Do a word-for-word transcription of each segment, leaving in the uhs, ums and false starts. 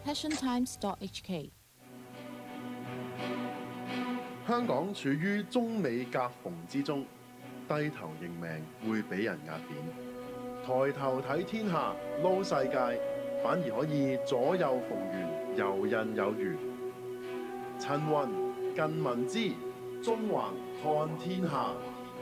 passion times dot h k。 香港處於中美夾縫之中，低頭認命會俾人壓扁，抬頭睇天下撈世界，反而可以左右逢源，游刃有餘。陳雲近民知，中環看天下。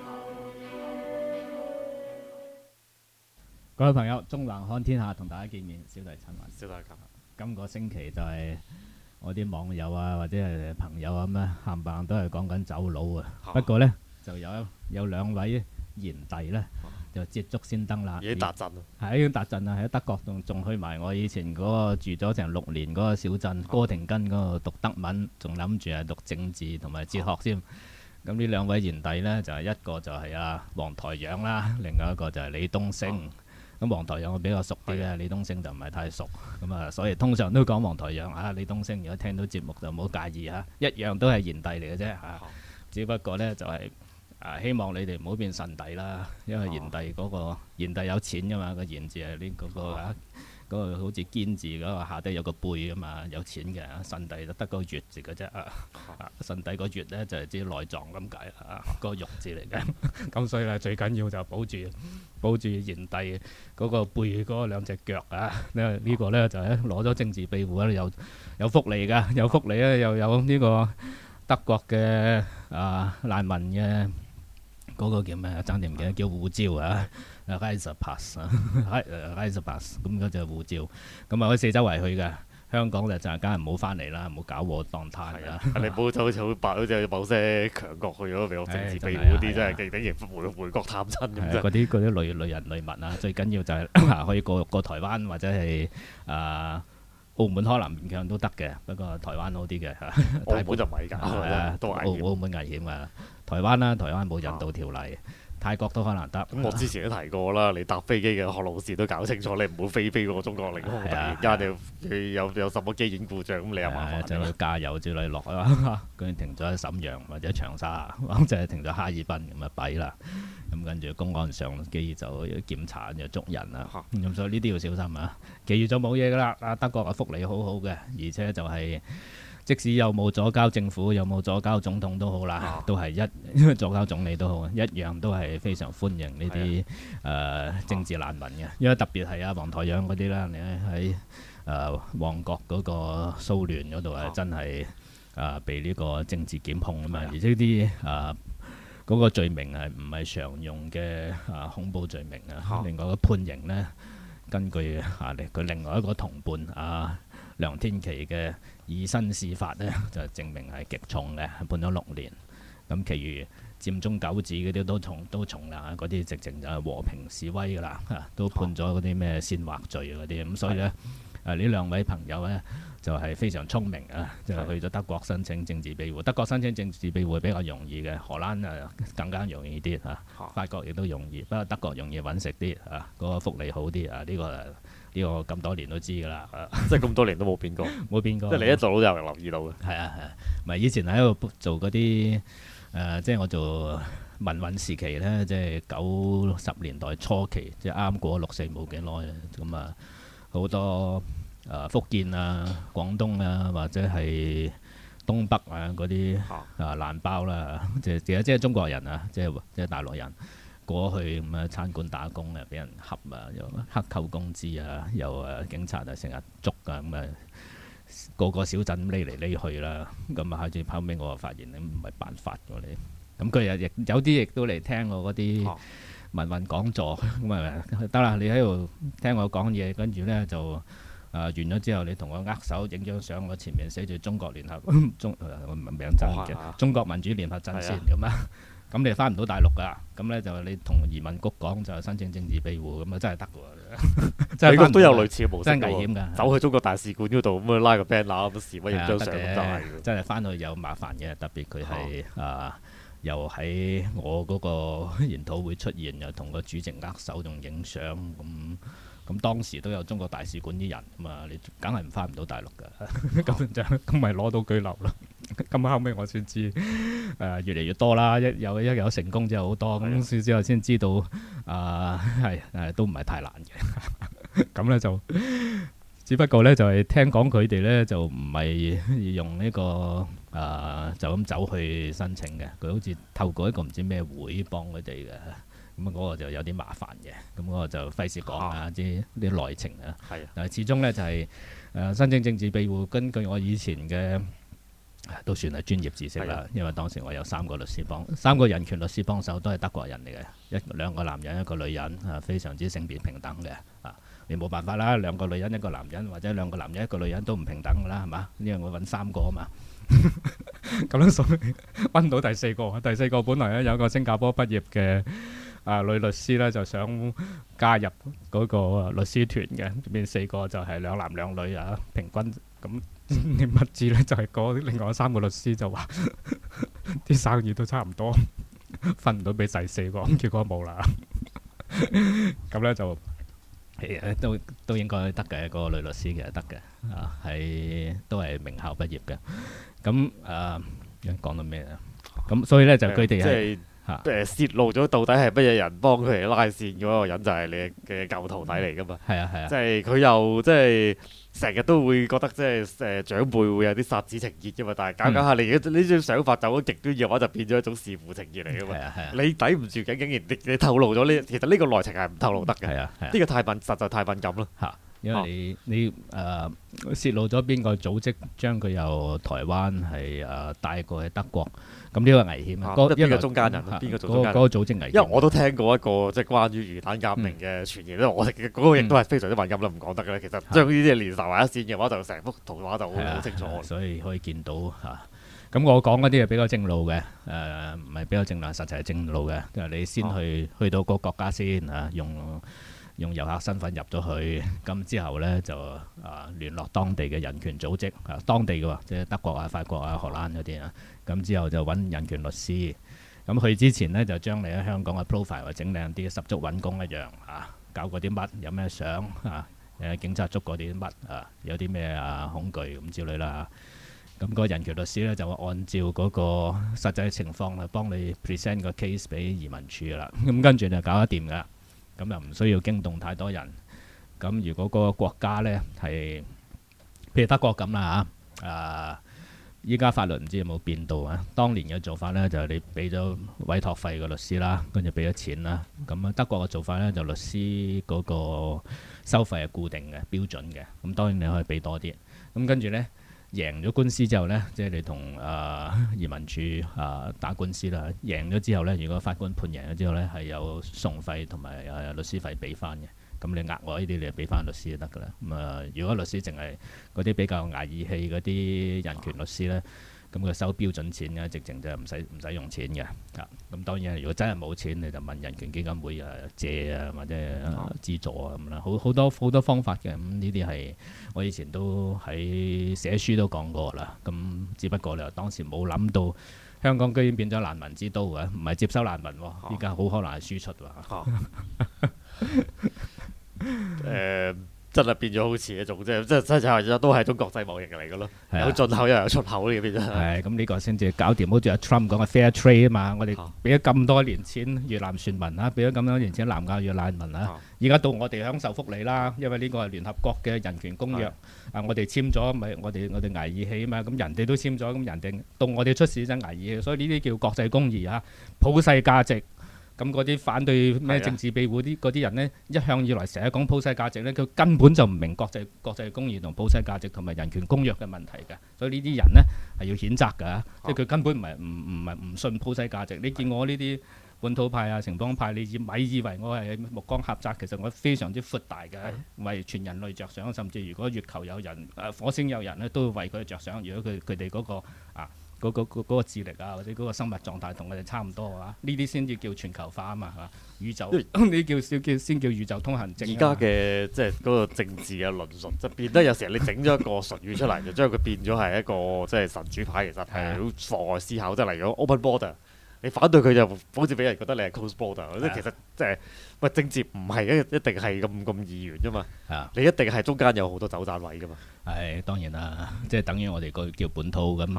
各位朋友，中環看天下同大家見面，小弟陳雲。 小大家， 今個星期就係我啲網友啊，或者係朋友咁咧，冚唪唥都係講緊走佬啊。不過呢，就有有兩位賢弟呢，就捷足先登啦。 已經達陣啦， 係已經達陣啦，喺德國仲仲去埋我以前嗰個住咗成六年嗰個小鎮哥廷根嗰度讀德文，仲諗住係讀政治同埋哲學先。咁呢兩位賢弟呢，就係一個就係阿黃台仰啦，另外一個就係李東升。咁黃台仰我比較熟啲嘅，李東升就唔係太熟，咁啊，所以通常都講黃台仰啊。李東升如果聽到節目就唔好介意嚇，一樣都係賢弟嚟嘅啫嚇。只不過呢，就係、是、啊，希望你哋唔好變神弟啦，因為賢弟嗰、那個賢弟有錢噶嘛，個賢字係呢嗰個啊。嗰個好似堅字嗰個下低有個貝啊嘛，有錢嘅。神帝就得個月字嘅啫啊！神帝個月咧就係指內臟咁解啊，個玉字嚟嘅。咁所以咧最緊要就保住保住賢帝嗰個背嗰兩隻腳啊！呢呢個咧就係攞咗政治庇護咧，有有福利㗎，有福利咧又有呢個德國嘅啊難民嘅嗰個叫咩啊？爭啲唔記得叫護照啊！Reisepass 啊 Reisepass 咁嗰隻護照，咁啊可以四周圍去嘅。香港就就係梗係唔好翻嚟啦，唔好搞禍當攤啦。 你唔好就好似好白，好似某些強國去咗俾我政治庇護嗰啲，真係勁頂型回回國探親咁啫。 嗰啲嗰啲累累人累物啊，最緊要就係可以過過台灣或者係啊澳門，可能勉強都得嘅，不過台灣好啲嘅嚇。 澳門就唔係㗎，都危險。 澳門危險啊！台灣啦，台灣冇引渡條例。泰國都可能得。 咁我之前都提過啦，你搭飛機嘅學路線都搞清楚，你唔好飛飛過中國領空，突然間你有有什麼機件故障，咁你又麻煩。 就要加油之類落啊，跟住停咗喺瀋陽或者長沙，咁就係停咗哈爾濱咁啊弊啦。咁跟住公安上機就檢查就捉人啦。咁所以呢啲要小心啊。其餘就冇嘢噶啦。啊德國嘅福利好好嘅，而且就係。即使有冇左交政府，有冇左交總統都好啦，啊、都係一左交總理都好，一樣都係非常歡迎呢啲誒政治難民嘅。因為特別係啊黃台仰嗰啲啦，你喺誒旺角嗰個騷亂嗰度係真係誒被呢個政治檢控啊嘛，而且啲誒嗰個罪名係唔係常用嘅啊恐怖罪名啊。另外個判刑呢，根據啊佢另外一個同伴啊。梁天琦嘅以身試法呢，就證明係極重嘅，判咗六年。咁，其餘佔中九子嗰啲都重都重啦，嗰啲直情就係和平示威㗎啦，都判咗嗰啲咩煽惑罪嗰啲。咁所以呢，誒呢兩位朋友呢，就係、是、非常聰明啊，就去咗德國申請政治庇護。德國申請政治庇護比較容易嘅，荷蘭誒更加容易啲嚇，法國亦都容易，不過德國容易揾食啲啊，嗰、那個福利好啲啊，呢、這個。呢個咁多年都知㗎啦， 即係咁多年都冇變過， 冇變過。 即係你一做都有人留意到嘅。 係啊係啊，咪以前喺度做嗰啲誒，即係我做民運時期咧，即係九十年代初期，即係啱過六四冇幾耐咁啊，好多誒、呃、福建啊、廣東啊，或者係東北啊嗰啲啊難包啦，即係即係中國人啊，即係即係大陸人。過去咁啊，餐館打工啊，俾人恰啊，又克扣工資啊，又誒警察啊成日捉啊，咁啊個個小鎮匿嚟匿去啦，咁啊，開始後尾我就發現你唔係辦法㗎你，咁佢又亦有啲亦都嚟聽我嗰啲民運講座，咁啊得啦，你喺度聽我講嘢，跟住咧就誒、呃、完咗之後，你同我握手影張相，我前面寫住中國聯合中誒名真嘅、哦、中國民主聯合陣線咁啊。咁你翻唔到大陸㗎，咁咧就你同移民局講就申請政治庇護，咁啊真係得喎，真係都有類似嘅模式， 真係危險㗎， 走去中國大使館嗰度咁啊拉個 banner 咁示威影張相咁就係， 真係翻去有麻煩嘅，特別佢係啊又喺我嗰個研討會出現，又同個主席握手仲影相咁。咁當時都有中國大使館啲人咁啊，你梗係唔翻唔到大陸㗎，咁就咁咪攞到居留咯。咁後尾我先知誒、呃、越嚟越多啦，一有一有成功之後好多，咁之後先知道啊係誒都唔係太難嘅。咁咧就只不過咧就係、是、聽講佢哋咧就唔係用呢、這個啊、呃、就咁走去申請嘅，佢好似透過一個唔知咩會幫佢哋嘅。咁啊嗰個就有啲麻煩嘅，咁、那、嗰個就費事講啊啲啲內情啊。係啊，但係始終咧就係、是、誒、呃、申請政治庇護，根據我以前嘅都算係專業知識啦。因為當時我有三個律師幫，三個人權律師幫手都係德國人嚟嘅，一兩個男人一個女人啊，非常之性別平等嘅啊。你冇辦法啦，兩個女人一個男人，或者兩個男人一個女人都唔平等㗎啦，係嘛？因為我揾三個啊嘛。咁樣所以揾到第四個，第四個本來咧有個新加坡畢業嘅。啊，女律師咧就想加入嗰個律師團嘅，變四個就係兩男兩女啊，平均咁你乜知咧？就係、是、嗰另外三個律師就話啲生意都差唔多，分唔到俾第四個，結果冇啦。咁咧就都都應該得嘅，嗰個女律師其實得嘅啊，係都係名校畢業嘅。咁啊，講到咩啊？咁所以咧就佢哋係。誒泄露咗到底係乜嘢人幫佢哋拉線嗰個人就係你嘅舊徒弟嚟噶嘛？係啊係啊，即係佢又即係成日都會覺得即係誒長輩會有啲殺子情結噶嘛，但係搞搞下你呢種想法走咗極端嘅話，就變咗一種弒父情結嚟噶嘛。係啊係啊，你抵唔住嘅，竟然你你透露咗呢？其實呢個內情係唔透露得嘅。係啊係啊，呢個太敏實在太敏感啦嚇。因為你你誒泄露咗邊個組織將佢由台灣係誒帶過去德國，咁呢個危險啊！邊個中間人？邊個做中間人？嗰個組織危險。因為我都聽過一個即係關於魚蛋革命嘅傳言咧，我哋嗰個亦都係非常之敏感啦，唔講得嘅咧。其實將呢啲連埋一線嘅話，就成幅圖畫就好清楚。所以可以見到嚇。咁我講嗰啲係比較正路嘅，誒唔係比較正路，實際係正路嘅。即係你先去去到個國家先嚇，用。用遊客身份入咗去，咁之後呢，就啊聯絡當地嘅人權組織，啊當地嘅喎，即係德國啊、法國啊、荷蘭嗰啲啊，咁之後就揾人權律師，咁去之前呢，就將你喺香港嘅 profile 整靚啲，十足揾工一樣啊，搞過啲乜，有咩相啊，誒警察捉過啲乜啊，有啲咩啊恐懼咁之類啦，咁個人權律師呢，就會按照嗰個實際情況去幫你 present 個 case 俾移民處啦，咁跟住就搞得掂噶。咁又唔需要驚動太多人。咁如果個國家呢係，譬如德國咁啦嚇，啊依家法律唔知有冇變到啊？當年嘅做法呢，就係、是、你俾咗委託費個律師啦，跟住俾咗錢啦。咁啊德國嘅做法呢，就律師嗰個收費係固定嘅、標準嘅。咁當然你可以俾多啲。咁跟住呢，贏咗官司之後呢，即係你同誒、呃、移民處誒、呃、打官司啦。贏咗之後呢，如果法官判贏咗之後呢，係有訟費同埋誒律師費俾翻嘅。咁你額外呢啲你就俾翻律師就得噶啦。咁啊，如果律師淨係嗰啲比較捱義氣嗰啲人權律師呢，咁佢收標準錢嘅，直情就唔使唔使用錢嘅。啊，咁當然如果真係冇錢，你就問人權基金會誒借啊，或者資助啊咁啦。好好多好多方法嘅。咁呢啲係我以前都喺寫書都講過啦。咁只不過你話當時冇諗到香港居然變咗難民之都嘅，唔係接收難民喎，依家好可能係輸出喎。誒真係變咗好似一種即係即係真係都係種國際貿易嚟嘅咯，有進口又有出口呢個變咗。係咁呢個先至搞掂，好似阿 Trump 講嘅 fair trade 啊嘛，我哋俾咗咁多年錢越南船民啊，俾咗咁多年錢南亞越難民啊，而家到我哋享受福利啦，因為呢個係聯合國嘅人權公約啊，我哋簽咗咪我哋我哋捱義氣啊嘛，咁人哋都簽咗，咁人哋到我哋出事真捱義氣，所以呢啲叫國際公義啊，普世價值。咁嗰啲反對咩政治庇護啲嗰啲人呢，一向以來成日講普世價值呢，佢根本就唔明國際國際公義同普世價值同埋人權公約嘅問題嘅，所以呢啲人呢係要譴責㗎，即係佢根本唔係唔唔係唔信普世價值。你見我呢啲本土派啊、城邦派，你以咪以為我係目光狹窄，其實我非常之闊大嘅，為全人類着想，甚至如果月球有人、誒火星有人呢，都會為佢着想。如果佢佢哋嗰個啊。嗰、嗰個嗰個智力啊，或者嗰個生物狀態同我哋差唔多啊，呢啲先至叫全球化啊嘛，係嘛？宇宙呢叫叫叫先叫宇宙通行證。而家嘅即係嗰個政治嘅論述，就變得有時候你整咗一個術語出嚟，就將佢變咗係一個即係神主牌，其實係好妨礙思考。即係例如 open border，你反對佢就好似俾人覺得你係 close border，即係其實即係喂政治唔係一一定係咁咁二元啫嘛。你一定係中間有好多走盞位噶嘛。係當然啦，即係等於我哋個叫本土咁。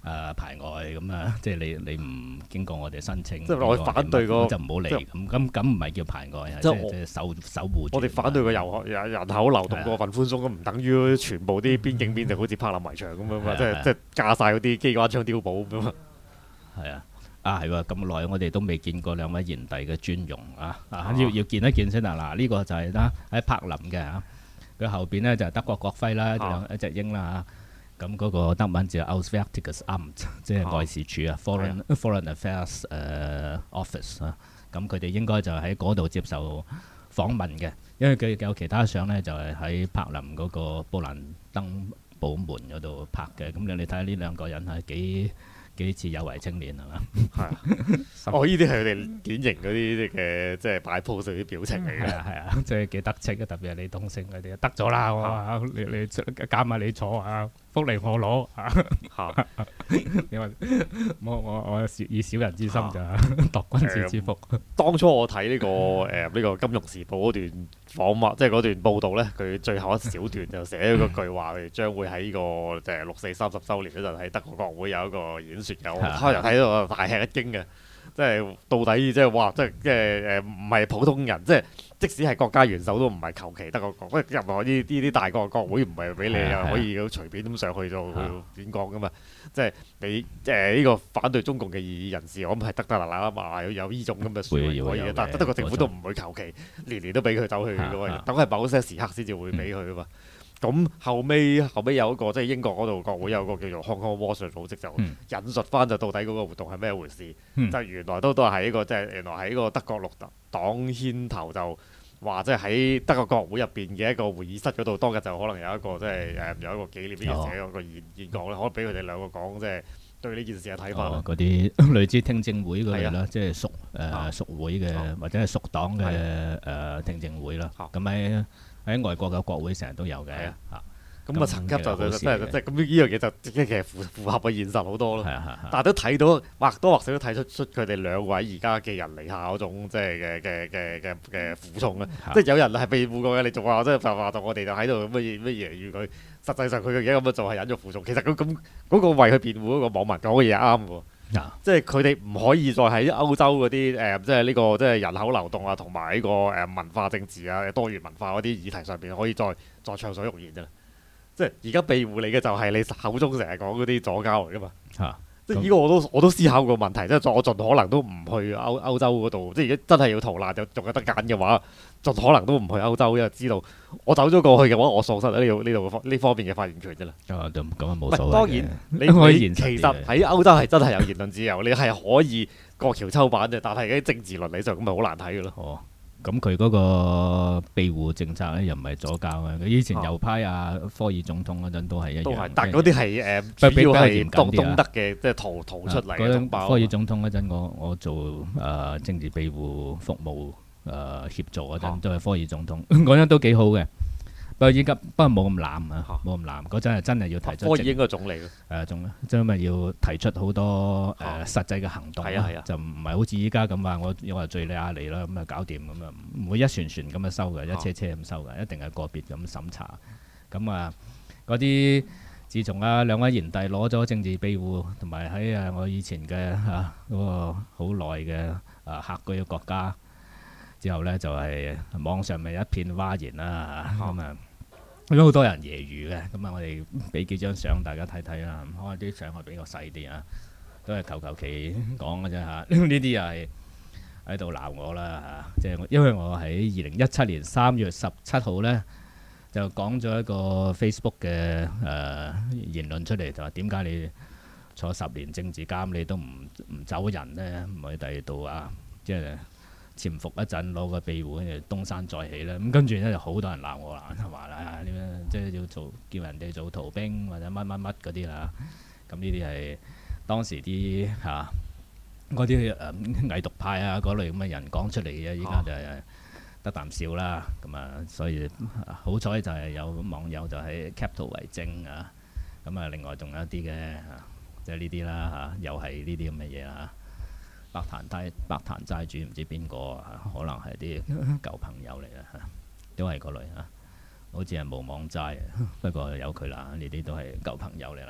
誒排外咁啊，即係你你唔經過我哋申請， 即係我反對個就唔好嚟咁，咁咁唔係叫排外啊，即係即係守守護住。 我哋反對個遊學人人口流動過分寬鬆，咁唔等於全部啲邊境邊就好似柏林圍牆咁樣嘛，即係即係架晒嗰啲機關槍碉堡咁嘛。 係啊。啊，係喎！咁耐我哋都未見過兩位賢弟嘅尊容啊！啊，要要見一見先啊！嗱，呢個就係啦喺柏林嘅嚇，佢後邊咧就係德國國徽啦，一隻鷹啦嚇。咁嗰個德文就係 Auswärtiges Amt，即係外事處啊 ，Foreign Foreign Affairs 誒 Office 啊。咁佢哋應該就喺嗰度接受訪問嘅，因為佢有其他相咧就係喺柏林嗰個布蘭登堡門嗰度拍嘅。咁你你睇下呢兩個人係幾幾似有為青年係嘛？係啊！ 哦，呢啲係佢哋典型嗰啲嘅，即係擺 pose 啲表情嚟嘅。 係啊，即係幾得戚啊！特別係李東昇嗰啲，得咗啦！我話你你加埋你坐啊，福利我攞啊！你話我我我以小人之心就度君子之腹。 當初我睇呢個誒呢個《金融時報》嗰段訪問，即係嗰段報導咧，佢最後一小段就寫咗嗰句話，佢將會喺呢個即係六四三十週年嗰陣喺德國國會有一個演説嘅。我開頭睇到大吃一驚嘅，即係到底即係哇，即係即係誒唔係普通人，即係即使係國家元首都唔係求其得個國，因為任何呢呢啲大國國會唔係俾你又可以咁隨便咁上去做演講噶嘛。即係你誒呢個反對中共嘅異議人士，我諗係得得啦啦嘛，有有呢種咁嘅説可以嘅，但係德國政府都唔會求其年年都俾佢走去嘅喎，等係某些時刻先至會俾佢啊嘛。咁後尾後尾有一個即係英國嗰度國會有個叫做 Hong Kong Watch 嘅組織就引述翻就到底嗰個活動係咩回事？嗯、就原來都都係一個即係原來係一個德國綠黨牽頭就話即係喺德國國會入邊嘅一個會議室嗰度，當日就可能有一個即係誒有一個紀念呢件事嘅一個演演講咧，可以俾佢哋兩個講即係對呢件事嘅睇法。 嗰啲類似聽證會嗰類啦，即係屬誒屬會嘅或者係屬黨嘅誒聽證會啦。咁喺喺外國嘅國會成日都有嘅，嚇咁啊層級就真係即係咁呢樣嘢就其實符符合嘅現實好多咯。但係都睇到或多或少都睇出出佢哋兩位而家嘅人籬下嗰種即係嘅嘅嘅嘅嘅苦衷咧。即係有人係庇護過嘅，你仲話即係話到我哋就喺度乜嘢乜嘢揶揄佢，實際上佢嘅嘢咁樣做係忍辱負重。其實佢咁嗰個為佢辯護嗰個網民講嘅嘢啱喎。即係佢哋唔可以再喺歐洲嗰啲誒，即係呢個即係人口流動啊，同埋呢個誒文化政治啊、多元文化嗰啲議題上邊可以再再暢所欲言啫。即係而家庇護你嘅就係你口中成日講嗰啲左膠嚟噶嘛。啊、即係呢個我都我都思考過問題，即係我盡可能都唔去歐歐洲嗰度。即係如果真係要逃難，就仲有得揀嘅話，盡可能都唔去歐洲，因為知道我走咗過去嘅話，我喪失呢度呢度呢方面嘅發言權啫啦。咁啊冇所謂嘅。當然你你其實喺歐洲係真係有言論自由，你係可以過橋抽板嘅，但係喺政治倫理上咁咪好難睇嘅咯。哦咁佢嗰個庇護政策咧又唔係左膠啊！佢以前右派啊，科爾總統嗰陣都係一樣。都係， 但嗰啲係誒主要係東東德嘅，即係逃逃出嚟嘅同胞。 科爾總統嗰陣，我我做誒、呃、政治庇護服務誒、呃、協助嗰陣，啊、都係科爾總統，嗰陣都幾好嘅。不過依家不過冇咁濫啊，冇咁濫。嗰陣係真係要提出。 科爾應該總理咯。 誒總，即係咪要提出好多誒、呃、實際嘅行動？係啊係啊，就唔係好似依家咁話，我我話敍利亞嚟啦，咁啊搞掂咁啊，唔會一船船咁樣收嘅，一車車咁收嘅，一定係個別咁審查。咁啊，嗰啲自從啊兩位賢弟攞咗政治庇護，同埋喺誒我以前嘅嚇嗰個好耐嘅啊客居嘅國家之後咧，就係、是、網上咪一片譁然啦嚇咁啊。咁好多人揶揄嘅，咁啊，我哋俾幾張相大家睇睇啦。可能啲相係比較細啲啊，都係求求其講嘅啫嚇。呢啲又係喺度鬧我啦嚇，即係因為我喺二零一七年三月十七號咧就講咗一個 Facebook 嘅誒、呃、言論出嚟，就話點解你坐十年政治監你都唔唔走人咧，唔去第二度啊，即係。潛伏一陣攞個庇護，跟住東山再起啦。咁跟住咧就好多人鬧我啦，話啦點樣即係要做叫人哋做逃兵或者乜乜乜嗰啲啦。咁呢啲係當時啲嚇嗰啲誒偽獨派啊嗰類咁嘅人講出嚟嘅，依家就係得啖笑啦。咁啊，所以好彩就係有網友就喺 cap 圖為證啊。咁啊，另外仲有一啲嘅即係呢啲啦嚇，又係呢啲咁嘅嘢啦。百壇齋百壇齋主唔知邊個啊？可能係啲舊朋友嚟嘅，都係嗰類啊。好似係無妄齋，不過由佢啦。呢啲都係舊朋友嚟啦。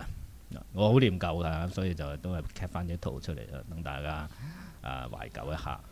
我好念舊㗎，所以就都係 cap 翻啲圖出嚟啦，等大家啊懷舊一下。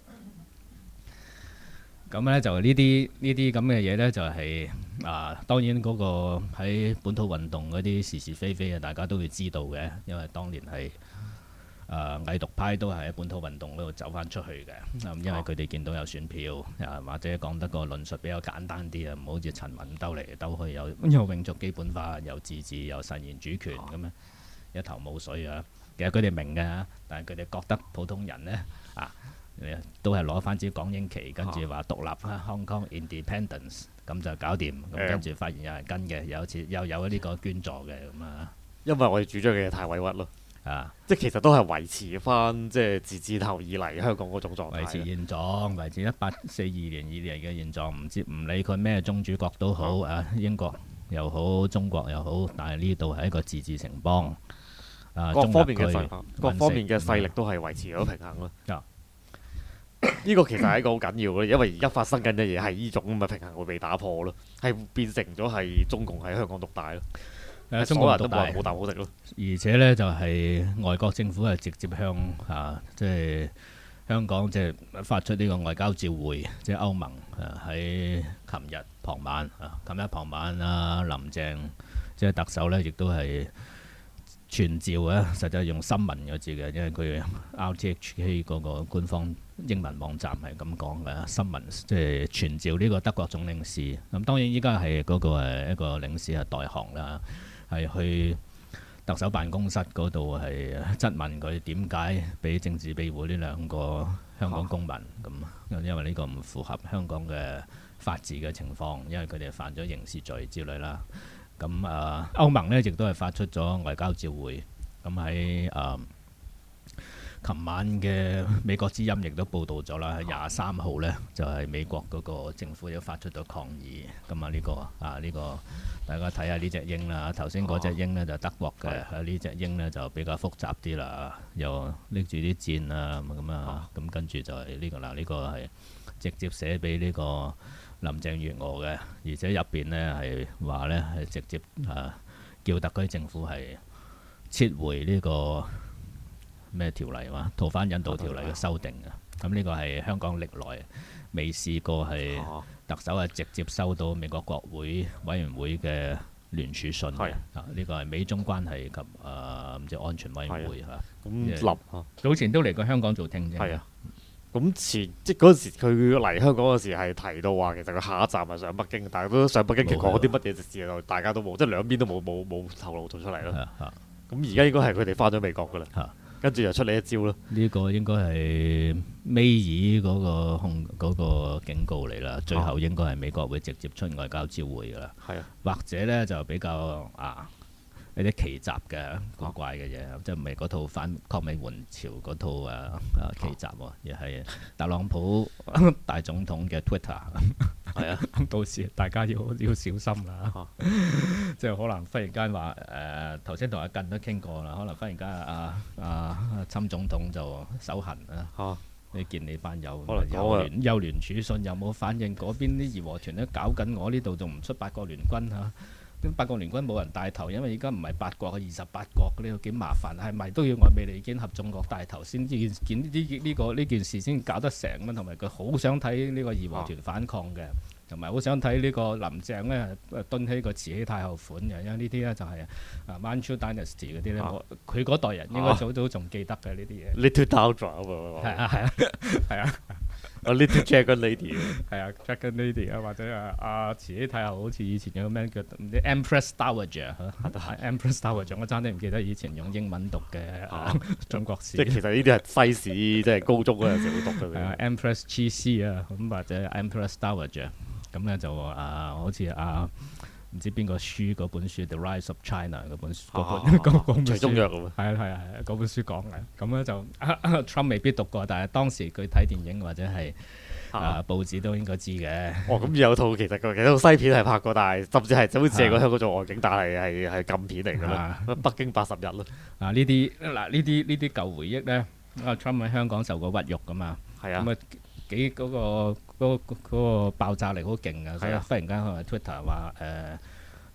咁咧就呢啲呢啲咁嘅嘢咧，就係、是、啊當然嗰個喺本土運動嗰啲是是非非啊，大家都會知道嘅，因為當年係啊偽獨派都係喺本土運動嗰度走翻出去嘅，咁、嗯、因為佢哋見到有選票啊，或者講得個論述比較簡單啲啊，唔好似陳雲兜嚟兜去，有有永續基本法，有自治，有實現主權咁樣一頭霧水啊。其實佢哋明嘅，但係佢哋覺得普通人呢，啊，都係攞翻支港英旗，跟住話獨立啊 Hong Kong Independence，咁就搞掂。咁跟住發現有人跟嘅，有次又有呢個捐助嘅咁啊。 因為我哋主張嘅嘢太委屈咯。啊！即係其實都係維持翻即係自治頭以嚟香港嗰種狀態，維持現狀，維持一八四二年以嚟嘅現狀，唔知唔理佢咩宗主國都好、嗯、啊，英國又好，中國又好，但係呢度係一個自治城邦，啊， 各方面嘅勢，各方面嘅勢力都係維持咗平衡咯。呢、嗯、個其實係一個好緊要嘅，因為而家發生緊嘅嘢係呢種咁嘅平衡會被打破咯，係變成咗係中共喺香港獨大咯。 誒，中國人都冇冇啖好食咯， 而且咧就係、是、外國政府係直接向啊，即係香港即係發出呢個外交照會，即係歐盟誒喺琴日傍晚啊，琴日傍晚啊，林鄭即係特首咧，亦都係傳召啊，實際用新聞嘅字嘅，因為佢 R T H K 嗰個官方英文網站係咁講嘅，新聞即係傳召呢個德國總領事。咁當然依家係嗰個誒一個領事係代行啦。係去特首辦公室嗰度係質問佢點解俾政治庇護呢兩個香港公民咁，啊、因為呢個唔符合香港嘅法治嘅情況，因為佢哋犯咗刑事罪之類啦。咁啊，歐盟呢亦都係發出咗外交照會。咁喺啊，琴晚嘅美國之音亦都報導咗啦，喺廿三號呢，就係、是、美國嗰個政府都發出咗抗議。咁啊呢個啊呢、這個。大家睇下呢隻鷹啦，頭先嗰隻鷹呢就德國嘅，呢隻鷹呢就比較複雜啲啦，又拎住啲箭啊咁啊，咁跟住就係呢個啦，呢個係直接寫俾呢個林鄭月娥嘅，而且入邊呢係話呢係直接啊叫特區政府係撤回呢個咩條例話逃犯引渡條例嘅修訂啊，咁呢個係香港歷來未試過係特首係直接收到美國國會委員會嘅聯署信嘅，啊呢個係美中關係及誒唔知安全委員會嚇。咁立早前都嚟過香港做聽證。係啊， 咁前即係嗰陣時佢嚟香港嗰時係提到話，其實佢下一站係上北京，但係都上北京其實講啲乜嘢事就大家都冇，即係兩邊都冇冇冇透露到出嚟咯。咁而家應該係佢哋翻咗美國㗎啦。跟住又出嚟一招咯， 呢個應該係尾二嗰個控嗰個警告嚟啦，最後應該係美國會直接出外交照會噶啦， 係啊， 或者呢就比較啊有啲奇雜嘅古怪嘅嘢，即係唔係嗰套反抗美援朝嗰套啊啊奇雜喎，而係特朗普大總統嘅 Twitter， 係啊，到時大家要要小心啦，即係可能忽然間話誒頭先同阿近都傾過啦，可能忽然間啊啊侵總統就手痕啊，你見你班友有聯有聯署信有冇反應？嗰邊啲義和團都搞緊，我呢度仲唔出八國聯軍嚇？咁八國聯軍冇人帶頭，因為而家唔係八國係二十八國，呢個幾麻煩，係咪都要外美利堅合眾國帶頭先至見呢呢個呢件事先搞得成咁？同埋佢好想睇呢個義和團反抗嘅，同埋好想睇呢個林鄭咧蹲起個慈禧太后款嘅，因為呢啲咧就係啊 Manchu Dynasty 嗰啲咧，佢嗰代人應該早早仲記得嘅呢啲嘢。 Little Down 係啊係啊係啊。 A little Dragon Lady 係啊 Dragon Lady 啊，或者啊啊慈禧太后好似以前有個咩叫唔知 Empress Dowager 嚇，Empress Dowager 我真係唔記得以前用英文讀嘅、啊、中國史。 即係其實呢啲係西史，即係高中嗰陣時會讀嘅。 係啊 Empress Cixi 啊，咁或者 Empress Dowager， 咁咧就啊好似啊唔知邊個書嗰本書 The Rise of China 嗰本書嗰本嗰本書， 隨中藥咁啊。 係啊係啊係啊，嗰本書講嘅。咁咧就 Trump 未必讀過，但係當時佢睇電影或者係啊報紙都應該知嘅。 哦，咁有套其實佢其實套西片係拍過，但係甚至係好似借過香港做外景，但係係係禁片嚟㗎啦。北京八十日咯。啊呢啲嗱呢啲呢啲舊回憶咧，啊 Trump 喺香港受過屈辱㗎嘛。係啊。咁啊幾嗰個嗰嗰個爆炸力好勁啊！所以忽然間佢話 Twitter 話誒，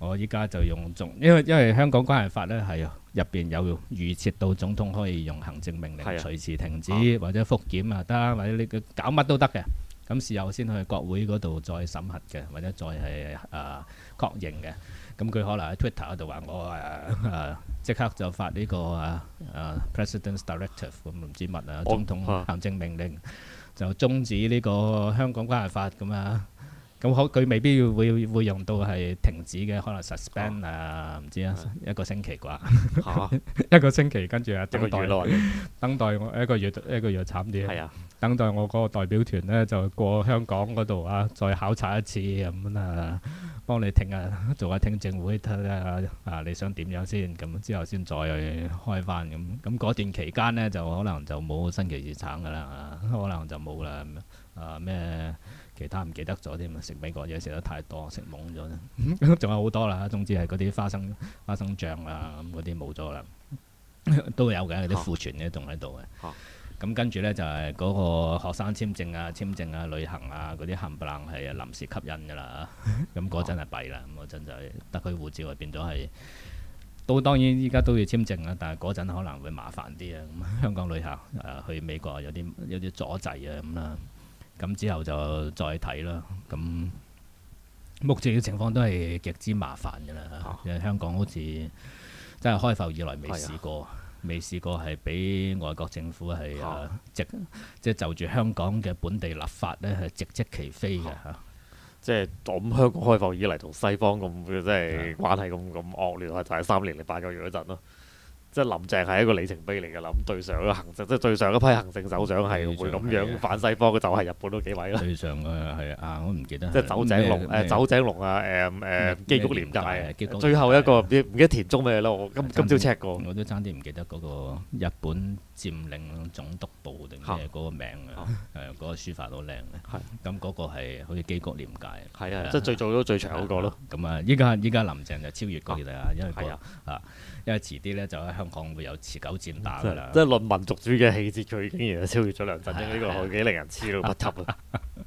我依家就用總，因為因為香港關係法咧係入邊有預設到總統可以用行政命令隨時停止、啊、或者復檢啊得，或者你搞乜都得嘅。咁事後先去國會嗰度再審核嘅，或者再係誒、呃、確認嘅。咁佢可能喺 Twitter 嗰度話我誒誒即刻就發呢個誒誒 President's Directive 咁唔知乜啊，總統行政命令就終止呢個香港關係法咁啊。咁可佢未必會會用到係停止嘅，可能 suspend 啊，唔知啊一個星期啩，一個星期跟住啊等待等待我一個月一個月慘啲，係啊，等待我嗰個代表團咧就過香港嗰度啊，再考察一次咁啊，幫你聽啊做下聽證會睇下啊你想點樣先，咁之後先再開翻咁，咁嗰段期間咧就可能就冇新奇魚橙噶啦，可能就冇啦啊咩？其他唔記得咗添啊！食美國嘢食得太多，食懵咗咧。仲有好多啦，總之係嗰啲花生花生醬啊，咁嗰啲冇咗啦，都有嘅，啲庫存咧仲喺度嘅。咁、啊、跟住咧就係、是、嗰個學生簽證啊、簽證啊、旅行啊嗰啲冚唪唥係臨時吸引㗎啦。咁嗰陣係弊啦，咁嗰陣就係特區護照變咗係，都當然依家都要簽證啦，但係嗰陣可能會麻煩啲啊。咁香港旅客誒、呃、去美國有啲有啲阻滯啊咁啦。咁之後就再睇啦。咁目前嘅情況都係極之麻煩㗎啦。因為香港好似真係開埠以來未試過，未試過係俾外國政府係誒直即係就住香港嘅本地立法咧係直擊其非嘅嚇。 即係咁香港開埠以嚟同西方咁即係關係咁咁惡劣，就係三年零八個月嗰陣咯。即係林鄭係一個里程碑嚟嘅啦，咁對上嘅行政，即係對上一批行政首長係會咁樣反西方嘅，就係日本嗰幾位啦。對上嘅係啊，我唔記得。即係酒井隆誒酒井隆啊誒誒磯谷廉介啊，最後一個唔記得田中咩咯？我今今朝 check 過。 我都差啲唔記得嗰個日本佔領總督部定咩嗰個名啊，係嗰個書法好靚嘅。咁嗰個係好似磯谷廉介。 係啊，即係最做到最長嗰個咯。 咁啊，依家依家林鄭就超越佢哋啊，因為個啊。因為遲啲咧就喺香港會有持久戰打㗎啦。 即係論民族主義嘅氣節，佢竟然係超越咗梁振英，呢個幾令人恥到不及啊！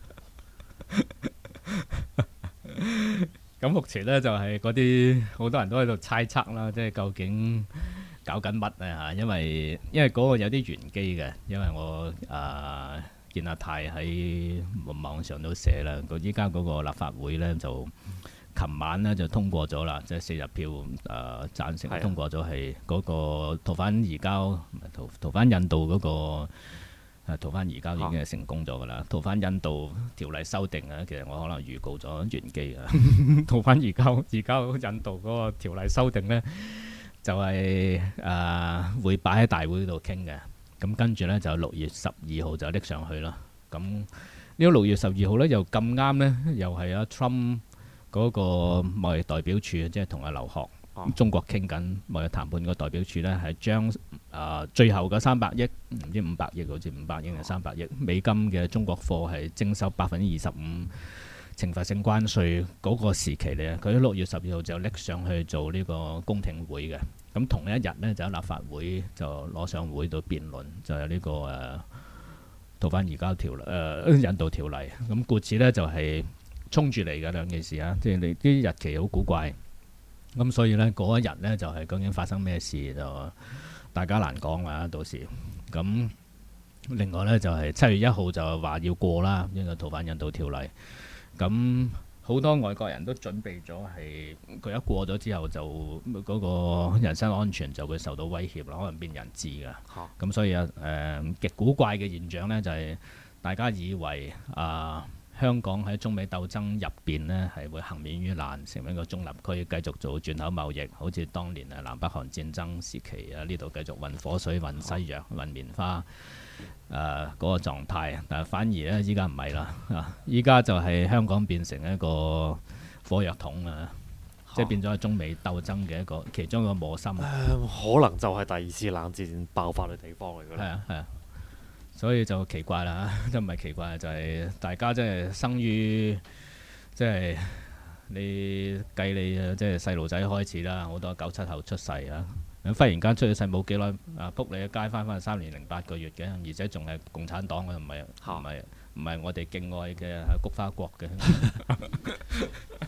咁目前咧就係嗰啲好多人都喺度猜測啦，即係究竟搞緊乜啊嚇？因為因為嗰個有啲玄機嘅，因為我啊、呃、見阿泰喺網上都寫啦，佢依家嗰個立法會咧就。琴晚咧就通過咗啦，即係四十票誒、呃、贊成通過咗，係嗰個逃犯移交逃逃犯引渡嗰、那個誒逃犯移交已經係成功咗㗎啦。逃犯引渡條例修訂啊，其實我可能預告咗玄機啊。逃犯移交移交引渡嗰個條例修訂咧，就係、是、誒、呃、會擺喺大會度傾嘅。咁跟住咧就六月十二號就拎上去啦。咁呢個六月十二號咧又咁啱咧，又係阿 Trump。嗰個貿易代表處，即係同阿劉鶴、啊、中國傾緊貿易談判個代表處呢，係將啊最後嘅三百億唔知五百億，好似五百億定三百億美金嘅中國貨係徵收百分之二十五懲罰性關稅嗰個時期呢，佢喺六月十二號就拎上去做呢個公聽會嘅。咁同一日呢，就喺立法會就攞上會度辯論，就係、是、呢、這個誒、啊、逃犯移交條例誒、呃、引渡條例。咁故此呢，就係、是。衝住嚟嘅兩件事啊，即係你啲日期好古怪，咁所以呢，嗰一日呢，就係、是、究竟發生咩事就大家難講啊。到時咁另外呢，就係、是、七月一號就話要過啦，呢個逃犯引渡條例。咁好多外國人都準備咗係佢一過咗之後就嗰個人身安全就會受到威脅啦，可能變人質㗎。咁、啊、所以啊誒、呃、極古怪嘅現象呢，就係、是、大家以為啊。呃香港喺中美鬥爭入邊呢，係會幸免於難，成為一個中立區，繼續做轉口貿易，好似當年啊南北韓戰爭時期啊，呢度繼續運火水、運西藥、運棉花，誒、呃、嗰、那個狀態。但係反而呢，依家唔係啦，啊，依家就係香港變成一個火藥桶啊，即係變咗係中美鬥爭嘅一個其中一個磨心。 呃、可能就係第二次冷戰爆發嘅地方嚟㗎啦。係啊，係啊。 所以就奇怪啦，都唔係奇怪，就係、是、大家即係生於即係你計你啊，即係細路仔開始啦，好多九七後出世啊，咁忽然間出咗世冇幾耐啊，撲你嘅街翻翻三年零八個月嘅，而且仲係共產黨嘅，唔係唔係唔係我哋敬愛嘅菊花國嘅。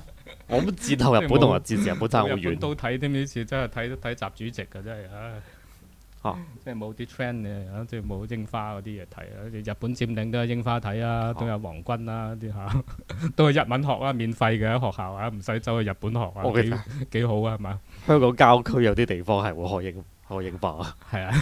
我諗戰後日本同埋戰時日本爭好日本遠。 都睇添，呢次真係睇睇習主席㗎，真係唉。 嚇即係冇啲 trend 嘅，即係冇櫻花嗰啲嘢睇啊！日本佔領都有櫻花睇啊，都有皇軍啦啲嚇，都係日文學啊，免費嘅喺學校啊，唔使走去日本學啊， 我記幾幾好啊，係嘛？ 香港郊區有啲地方係會學櫻學櫻花啊。 係啊！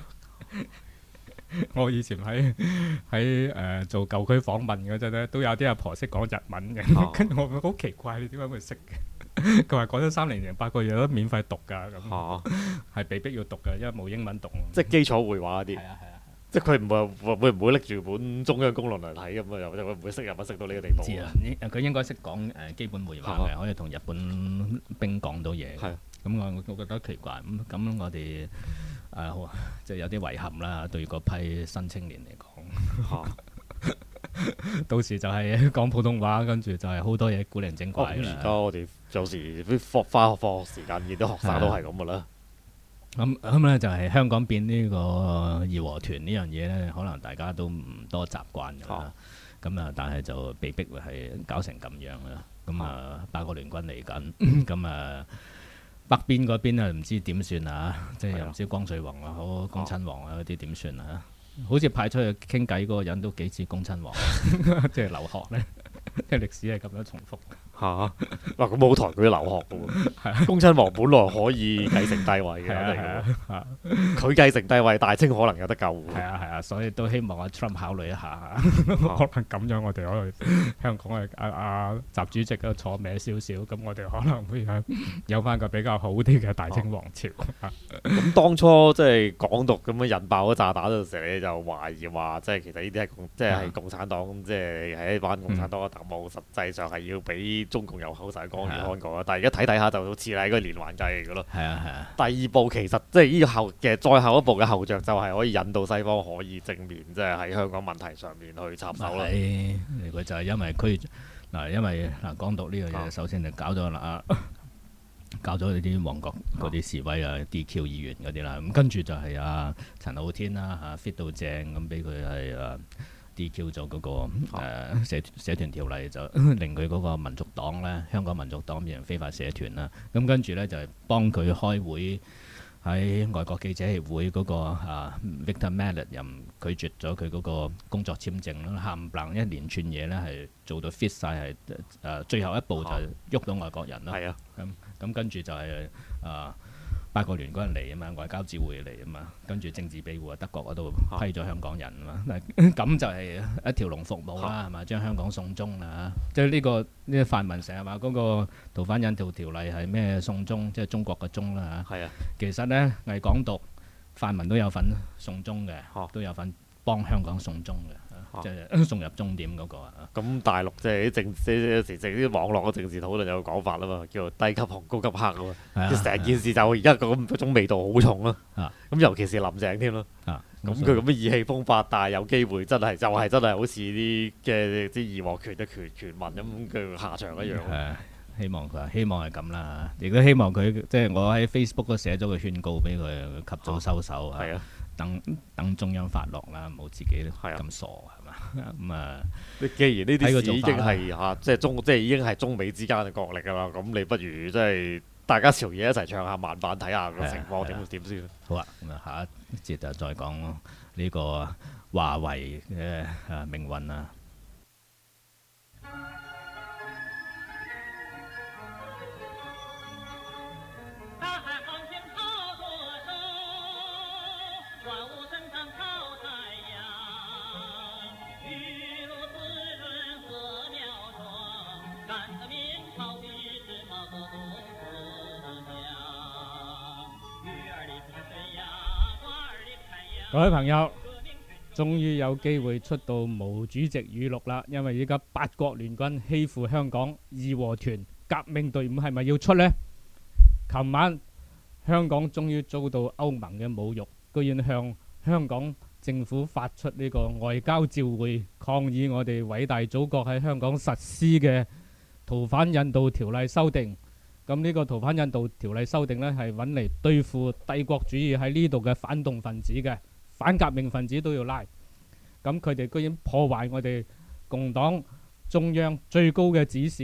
我以前喺喺誒做舊區訪問嗰陣咧，都有啲阿婆識講日文嘅， 哦跟住我好奇怪，你點解會識嘅？佢話講咗三年零八個月都免費讀㗎，咁嚇， 係被逼要讀㗎，因為冇英文讀。 即係基礎繪畫嗰啲係。啊係啊。 即係佢唔會會唔會拎住本中央公論嚟睇咁啊？又又會唔會識日文識到呢個地步？ 知啊，呢佢應該識講誒基本繪畫嘅，可以同日本兵講到嘢。 係咁我我覺得奇怪，咁咁我哋誒好即係有啲遺憾啦，對嗰批新青年嚟講。 嚇。 到時就係講普通話，跟住就係好多嘢古靈精哦怪咁而家啦。 我哋有時啲課翻學課學時間見到學生都係咁噶啦。 咁咁咧就係香港變呢個義和團呢樣嘢咧，可能大家都唔多習慣㗎啦。咁啊，但係就被逼係搞成咁樣啦。咁啊，八國聯軍嚟緊，咁啊北邊嗰邊啊唔知點算啊？即係又唔知光緒皇啊好、恭親王啊嗰啲點算啊？好似派出去傾偈嗰個人都幾似恭親王，即係劉鶴咧，即係歷史係咁樣重複。 嚇！嗱咁好抬舉劉鶴嘅喎。恭親王本來可以繼承帝位嘅， 係啊嚟係嘅啊喎佢繼承帝位，大清可能有得救喎。 係啊係啊，所以都希望阿 Trump 考慮一下，可能咁樣我哋可以香港嘅阿阿習主席啊坐歪少少，咁我哋可能會係有翻個比較好啲嘅大清王朝。 咁當初即係港獨咁樣引爆咗炸彈嗰陣時，你就懷疑話，即係其實呢啲係共，即係係共產黨，即係係一班共產黨嘅特務，實際上係要俾中共有口晒干預看過啦。但係而家睇睇下，就好似係一個連環計嚟嘅咯。 係啊係啊， 第二步其實即係呢個後嘅再後一步嘅後着，就係可以引導西方可以正面，即係喺香港問題上面去插手啦。 係佢就係因為區嗱，因為嗱港獨呢個嘢，首先就搞咗啦，搞咗呢啲旺角嗰啲示威啊、D Q 議員嗰啲啦，咁跟住就係阿陳浩天啦嚇 fit 到正咁，俾佢係誒 D Q 咗嗰個誒社社團條例，就令佢嗰個民族黨咧，香港民族黨變成非法社團啦。咁跟住咧就係幫佢開會。喺外國記者協會嗰、那個啊 Victor Mallet 又拒絕咗佢嗰個工作簽證啦，冚唪唥一連串嘢咧係做到 fit 晒，係誒最後一步就係喐到外國人啦。 係啊， 咁咁跟住就係、是、啊八國聯軍嚟啊嘛，外交照會嚟啊嘛，跟住政治庇護啊德國嗰度批咗香港人啊嘛，咁就係一條龍服務啦，係嘛？將香港送中啊，即係呢個呢個泛民成日話嗰個逃犯引渡條例係咩送中，即係中國嘅中啦嚇。 係啊， 其實咧偽港獨泛民都有份送中嘅， 哦都有份幫香港送中嘅， 哦即係送入終點嗰個啊。 咁大陸即係啲政，即係有時政啲網絡嘅政治討論有個講法啦嘛，叫做低級紅高級黑啊嘛。 係啊即係成件事就而家咁嗰種味道好重咯。 啊咁尤其是林鄭添咯。 啊， 咁佢咁嘅意氣風發，但係有機會真係就係真係好似啲嘅啲義和拳嘅拳拳民咁嘅下場一樣。 誒，希望佢希望係咁啦，亦都希望佢即係我喺 Facebook 都寫咗個勸告俾佢，及早收手啊。 係啊， 等等中央發落啦，唔好自己係啊咁傻係嘛？咁啊， 你既然呢睇佢啲事已經做法啦係嚇，即係中即係已經係中美之間嘅角力㗎啦，咁你不如即係大家朝野一齊唱下慢板，睇下個情況點點先。 好啊，咁啊下一節就再講呢個華為嘅誒命運啊。 大海航行好多手，万物生长靠太阳，雨露滋润禾苗壮，感得明朝的是毛泽东思想。鱼儿的出水呀，花儿的开呀。 各位朋友，終於有機會出到毛主席語錄啦，因為依家八國聯軍欺負香港，義和團革命隊伍係咪要出呢？琴晚香港終於遭到歐盟嘅侮辱，居然向香港政府發出呢個外交照會，抗議我哋偉大祖國喺香港實施嘅逃犯引渡條例修訂。咁呢個逃犯引渡條例修訂呢，係揾嚟對付帝國主義喺呢度嘅反動分子嘅，反革命分子都要拉。咁佢哋居然破壞我哋共黨中央最高嘅指示，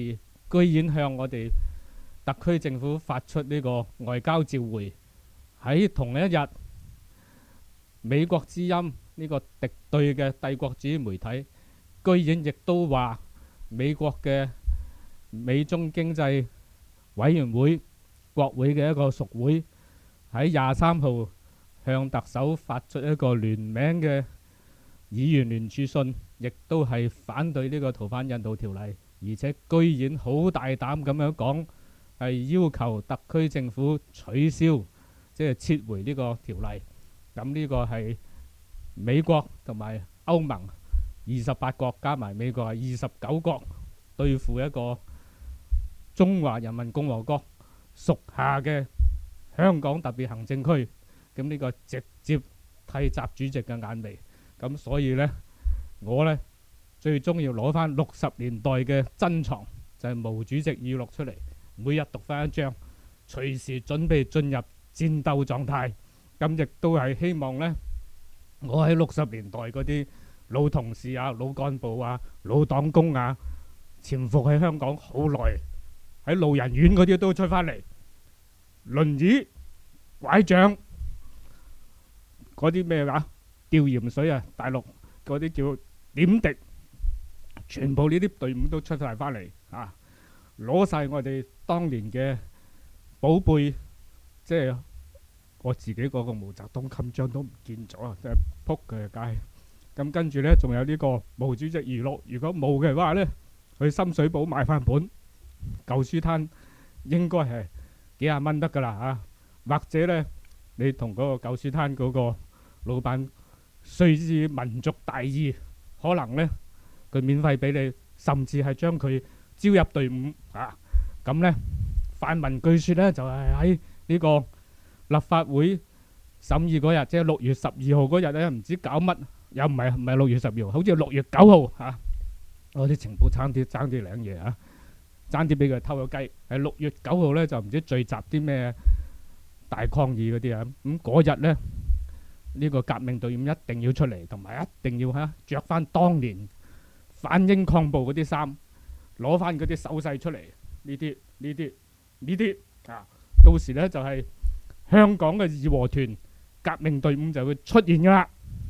居然向我哋特區政府發出呢個外交照會。喺同一日，美國之音呢個敵對嘅帝國主義媒體，居然亦都話美國嘅美中經濟委員會國會嘅一個屬會喺廿三號向特首發出一個聯名嘅議員聯署信，亦都係反對呢個逃犯引渡條例，而且居然好大膽咁樣講，係要求特區政府取消，即係撤回呢個條例。咁呢個係美國同埋歐盟二十八國加埋美國係二十九國對付一個中華人民共和國屬下嘅香港特別行政區。咁呢個直接替習主席嘅眼眉。咁所以呢，我呢最終要攞翻六十年代嘅珍藏，就係毛主席語錄出嚟，每日讀翻一章，隨時準備進入戰鬥狀態。咁亦都係希望呢，我喺六十年代嗰啲老同事啊、老幹部啊、老黨工啊，潛伏喺香港好耐，喺老人院嗰啲都出翻嚟，輪椅、拐杖嗰啲咩話吊鹽水啊，大陸嗰啲叫點滴，全部呢啲隊伍都出晒翻嚟啊！攞晒我哋當年嘅寶貝，即係我自己嗰個毛澤東襟章都唔見咗啊！真係撲佢嘅街。咁跟住呢，仲有呢個毛主席語錄，如果冇嘅話呢，去深水埗買翻本舊書攤，應該係幾廿蚊得噶啦啊！或者呢，你同嗰個舊書攤嗰個老闆雖知民族大義，可能呢佢免費俾你，甚至係將佢招入隊伍啊！咁呢，泛民據說呢就係喺呢個立法會審議嗰日，即係六月十二號嗰日呢，唔知搞乜，又唔係唔係六月十二號，好似係六月九號嚇。我啲情報差啲爭啲兩嘢嚇，爭啲俾佢偷咗雞。係六月九號呢，就唔知聚集啲咩大抗議嗰啲啊。咁嗰日呢，呢個革命隊伍一定要出嚟，同埋一定要嚇著翻當年反英抗暴嗰啲衫，攞翻嗰啲手勢出嚟。呢啲呢啲呢啲啊，到時呢，就係香港嘅義和團革命隊伍就會出現噶啦。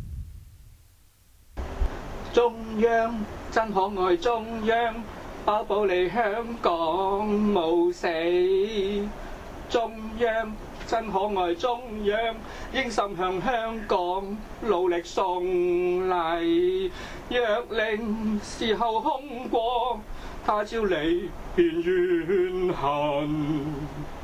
中央真可愛，中央保保你香港冇死。中央真可愛，中央應心向香港努力送禮。若令時候空過，他朝你便怨恨。